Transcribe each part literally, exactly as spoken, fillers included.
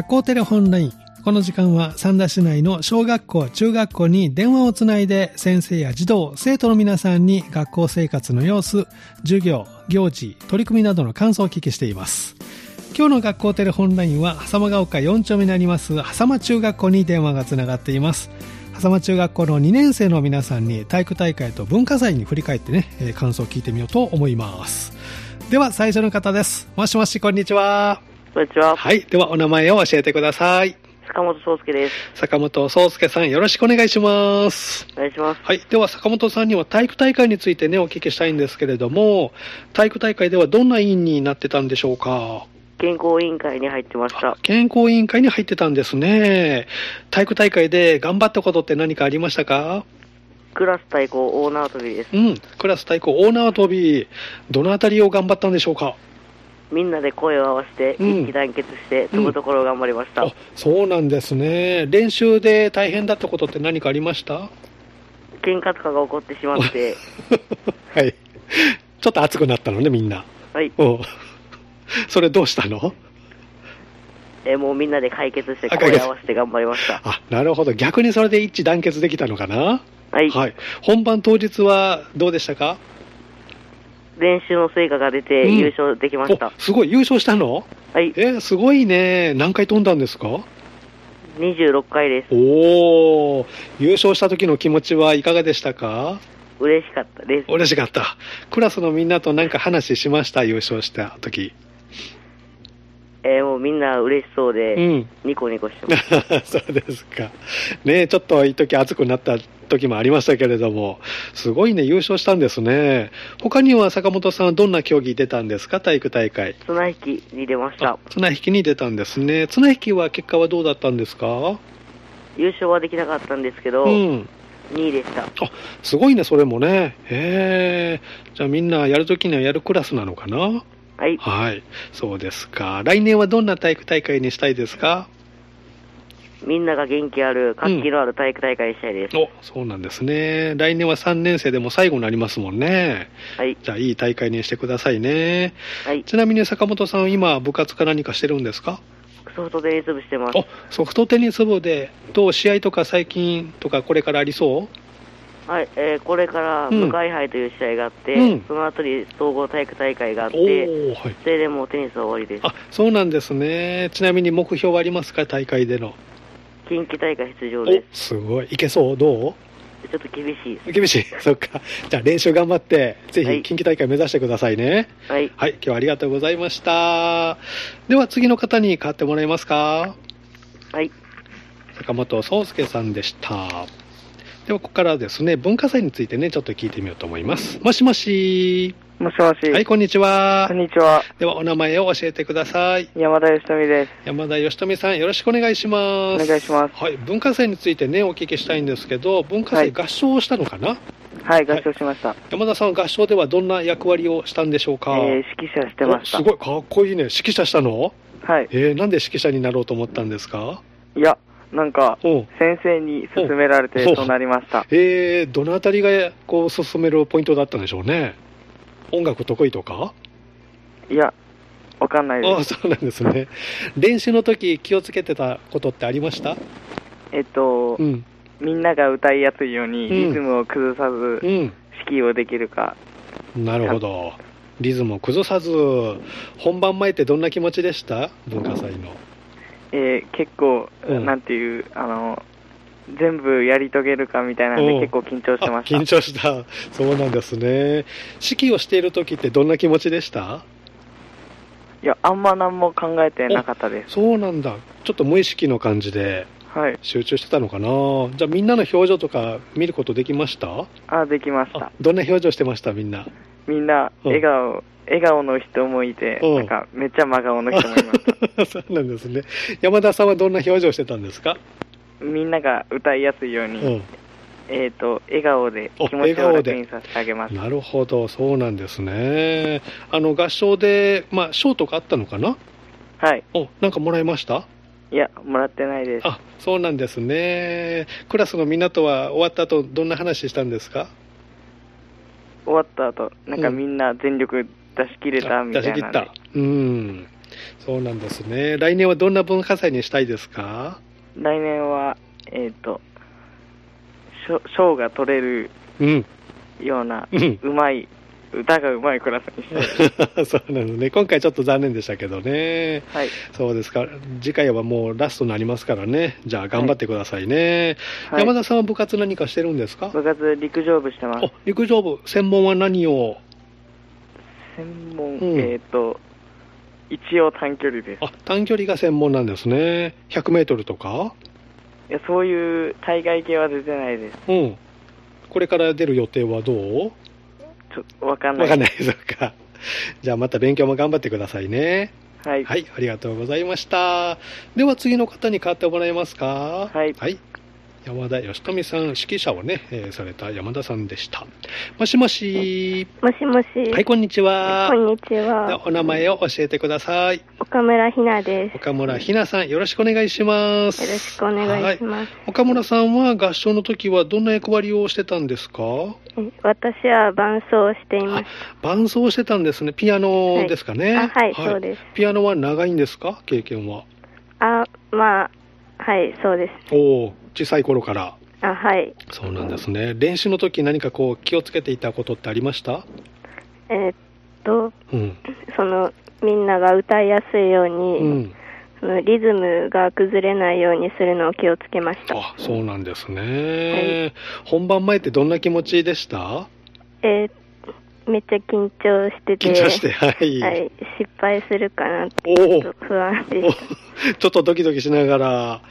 校テレホンライン。この時間は三田市内の小学校、中学校に電話をつないで先生や児童、生徒の皆さんに学校生活の様子、授業、行事、取り組みなどの感想をお聞きしています。今日の学校テレホンラインは狭間が丘よん丁目にあります狭間中学校に電話がつながっています。狭間中学校のにねん生の皆さんに体育大会と文化祭に振り返ってね、えー、感想を聞いてみようと思います。では最初の方です。もしもし、こんにちは。 こんにちは。 はい、ではお名前を教えてください。 坂本壮介です。 坂本壮介さん、よろしくお願いします。 お願いします。 はい、では坂本さんには体育大会についてねお聞きしたいんですけれども、体育大会ではどんな委員になってたんでしょうか？ 健康委員会に入ってました。 健康委員会に入ってたんですね。体育大会で頑張ったことって何かありましたか？ クラス対抗大縄跳びです。 うん、クラス対抗大縄跳び、どのあたりを頑張ったんでしょうか？ みんなで声を合わせて一致団結して飛ぶところを頑張りました。 うんうん、あ、そうなんですね。練習で大変だったことって何かありました？ 喧嘩とかが起こってしまってはい、ちょっと熱くなったのね、みんな。 はい。 おそれどうしたの？ えもうみんなで解決して声を合わせて頑張りました。 あ、なるほど。逆にそれで一致団結できたのかな？ はい、 はい、本番当日はどうでしたか？ 練習の成果が出て優勝できました。 うん、すごい、優勝したの？ はい。 えー、すごいね。何回飛んだんですか？ にじゅうろっかいです。 おー、優勝した時の気持ちはいかがでしたか？ 嬉しかったです。 嬉しかった。クラスのみんなと何か話しました？優勝した時。 えー、もうみんな嬉しそうで、うん、ニコニコしてます。 そうですか。ね、ちょっと一時熱くなった時もありましたけれども、すごいね、優勝したんですね。他には坂本さんはどんな競技出たんですか？体育大会。 綱引きに出ました。 綱引きに出たんですね。綱引きは結果はどうだったんですか？ 優勝はできなかったんですけど、うん、にいでした。 あ、すごいね、それもね。へー。じゃあみんなやるときにはやるクラスなのかな？ はい。 はい。そうですか。来年はどんな体育大会にしたいですか？ みんなが元気ある、活気のある体育大会にしたいです。 うん、お、そうなんですね。来年はさんねん生でも最後になりますもんね。 はい。 じゃあいい大会にしてくださいね。 はい。 ちなみに坂本さん、今部活か何かしてるんですか？ ソフトテニス部してます。 お、ソフトテニス部で、どう試合とか最近とかこれからありそう？ はい、えー、これから向井杯という試合があって、 うん、 その後に総合体育大会があって、 はい、 それでもうテニスは終わりです。 あ、そうなんですね。ちなみに目標はありますか？大会での。 近畿大会出場です。 すごい。いけそう？どう？ちょっと厳しいです。 厳しい。そっか。じゃあ練習頑張って、ぜひ近畿大会目指してくださいね。 はい。 はい。今日はありがとうございました。では次の方に代わってもらえますか？ はい。 坂本壮介さんでした。ではここからですね、文化祭についてねちょっと聞いてみようと思います。もしもし。 もしもし。 はい、こんにちは。 こんにちは。 ではお名前を教えてください。 山田義富です。 山田義富さん、よろしくお願いします。 お願いします。 はい、文化祭についてねお聞きしたいんですけど、文化祭合唱をしたのかな？ はい、合唱しました。はい、 山田さん、合唱ではどんな役割をしたんでしょうか？ えー、指揮者してました。 すごいかっこいいね。指揮者したの？ はい。 えー、なんで指揮者になろうと思ったんですか？ いや、なんか先生に勧められてそうなりました。 えー、どのあたりがこう勧めるポイントだったんでしょうね。音楽得意とか？ いや、わかんないです。 あ、そうなんですね。練習の時気をつけてたことってありました？ えっと、うん、みんなが歌いやすいようにリズムを崩さず、うん、指揮をできるか。 なるほど。リズムを崩さず。本番前ってどんな気持ちでした？文化祭の。 えー、結構、うん、なんていうあの全部やり遂げるかみたいなんで結構緊張してました。 緊張した。そうなんですね。指揮をしている時ってどんな気持ちでした？ いや、あんま何も考えてなかったです。 そうなんだ。ちょっと無意識の感じで集中してたのかな、はい、じゃあみんなの表情とか見ることできました？ あ、できました。 どんな表情してました？みんなみんな笑顔、うん、笑顔の人もいて、なんかめっちゃ真顔の人もいました。 そうなんですね。山田さんはどんな表情してたんですか？ みんなが歌いやすいように、うん、えーと、笑顔で気持ちを楽にさせてあげます。 なるほど、そうなんですね。あの合唱で、まあ、賞とかあったのかな？ はい。 お、なんかもらいました？ いや、もらってないです。 あ、そうなんですね。クラスのみんなとは終わった後どんな話したんですか？ 終わった後、なんかみんな全力出し切れたみたいな、うん、 出し切った。うん。 そうなんですね。来年はどんな文化祭にしたいですか？ 来年は、えっと、賞が取れるような、うん、うまい、歌がうまいクラスにしたい。 そうなのね。今回ちょっと残念でしたけどね。 はい。 そうですか。次回はもうラストになりますからね。じゃあ頑張ってくださいね。はい、山田さんは部活何かしてるんですか？ 部活陸上部してます。 あ、陸上部。専門は何を？ 専門、うん、えっ、ー、と、一応短距離です。 あ、短距離が専門なんですね。ひゃくメートルとか？ いや、そういう大会系は出てないです。 うん。これから出る予定はどう？ ちょっとわかんない。 わかんないですか。じゃあまた勉強も頑張ってくださいね。 はい。 はい、ありがとうございました。では次の方に代わってもらえますか？ はい。 はい。山田義富さん、指揮者をね、えー、された山田さんでした。もしもし。 もしもし。 はい、こんにちは。 こんにちは。 お名前を教えてください。 岡村ひなです。 岡村ひなさん、よろしくお願いします。 よろしくお願いします。はい、 岡村さんは合唱の時はどんな役割をしてたんですか？ 私は伴奏をしています。 伴奏してたんですね。ピアノですかね。 はい、あ、はい、はい、そうです。 ピアノは長いんですか？経験は。 あ、まあ、はい、そうです。 おお、小さい頃から。 あ、はい。 そうなんですね。練習の時何かこう気をつけていたことってありました？ えー、っと、うん、そのみんなが歌いやすいように、うん、そのリズムが崩れないようにするのを気をつけました。 あ、そうなんですね。はい、本番前ってどんな気持ちでした？ えーめっちゃ緊張してて、 緊張して、はい。 はい、失敗するかなってちょっと不安でした。 ちょっとドキドキしながら、 はい。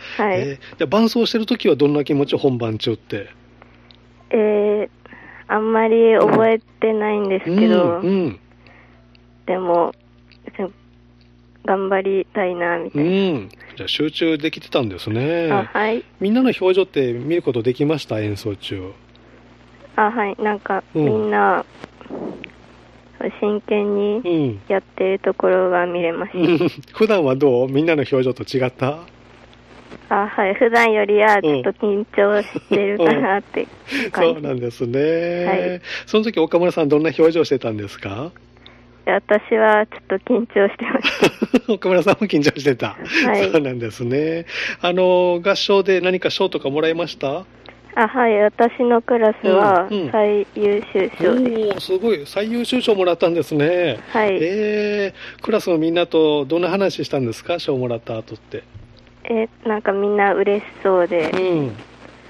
えー、じゃ伴奏してるときはどんな気持ち、本番中って？ えー、あんまり覚えてないんですけど、うんうん、でも、頑張りたいな、みたいな。うん。 じゃあ集中できてたんですね。 あ、はい。 みんなの表情って見ることできました？演奏中。 あ、はい。なんか、みんな、うん、真剣にやってるところが見れました。うん、 普段はどう？みんなの表情と違った？ あ、はい。普段よりはちょっと緊張してるかなって感じ、 うん、そうなんですね。 はい。 その時岡村さんどんな表情してたんですか？ 私はちょっと緊張してました。 岡村さんも緊張してた。 はい。 そうなんですね。あの、合唱で何か賞とかもらいました？ あ、はい、私のクラスは最優秀賞です。うんうん、 お、すごい、最優秀賞もらったんですね。 はい。 えー、クラスのみんなとどんな話したんですか？賞もらった後って。 え、なんかみんな嬉しそうで、うん、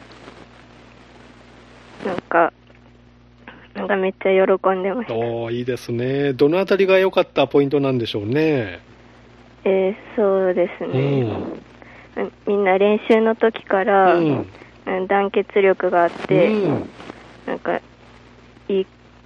なんか、なんかめっちゃ喜んでました。 おー、いいですね。どのあたりが良かったポイントなんでしょうね。 えー、そうですね、うん、みんな練習の時から、うん団結力があって、うん、なんかいい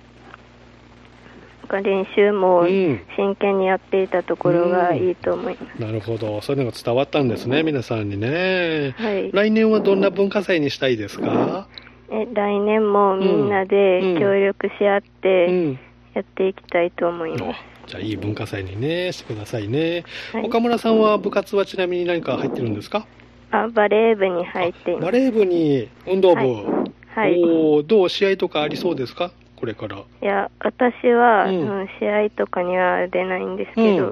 なんか練習も真剣にやっていたところがいいと思います。 うんうん、なるほど、そういうのが伝わったんですね、うん、皆さんにね。 はい、 来年はどんな文化祭にしたいですか？ え来年もみんなで協力し合ってやっていきたいと思います。うんうん、 じゃあいい文化祭にねしてくださいね。はい、岡村さんは部活はちなみに何か入ってるんですか？ あ、バレー部に入っています。 バレー部に運動部、はいはい、 おどう試合とかありそうですか？これから。 いや、私は、うんうん、試合とかには出ないんですけど、うん、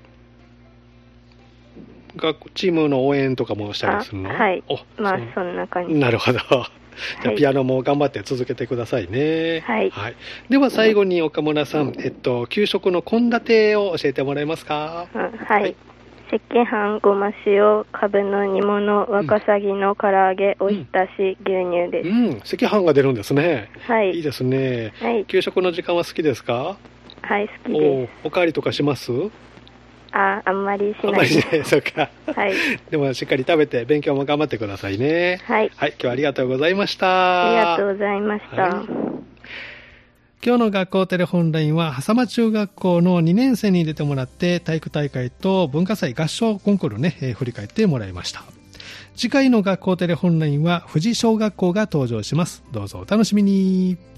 学チームの応援とかもしたりするの？ はい、まあそんな感じ。 なるほど。じゃあピアノも頑張って続けてくださいね。 はい。 はい、では最後に岡村さん、えっと給食の献立を教えてもらえますか？ うん、はい。はい赤飯、ごま塩、かぶの煮物、わかさぎの唐揚げ、おひたし、うん、牛乳です。 うん、赤飯が出るんですね。 はい。 いいですね。 はい。 給食の時間は好きですか？ はい、好きです。 お、おかわりとかします？ あ、あんまりしない。 あんまりしない、そうか。 はい。 でもしっかり食べて勉強も頑張ってくださいね。 はい。 はい、今日はありがとうございました。 ありがとうございました。はい、 今日の学校テレホンラインは狭間中学校のにねん生に出てもらって体育大会と文化祭合唱コンクールね、えー、振り返ってもらいました。次回の学校テレホンラインは富士小学校が登場します。どうぞお楽しみに。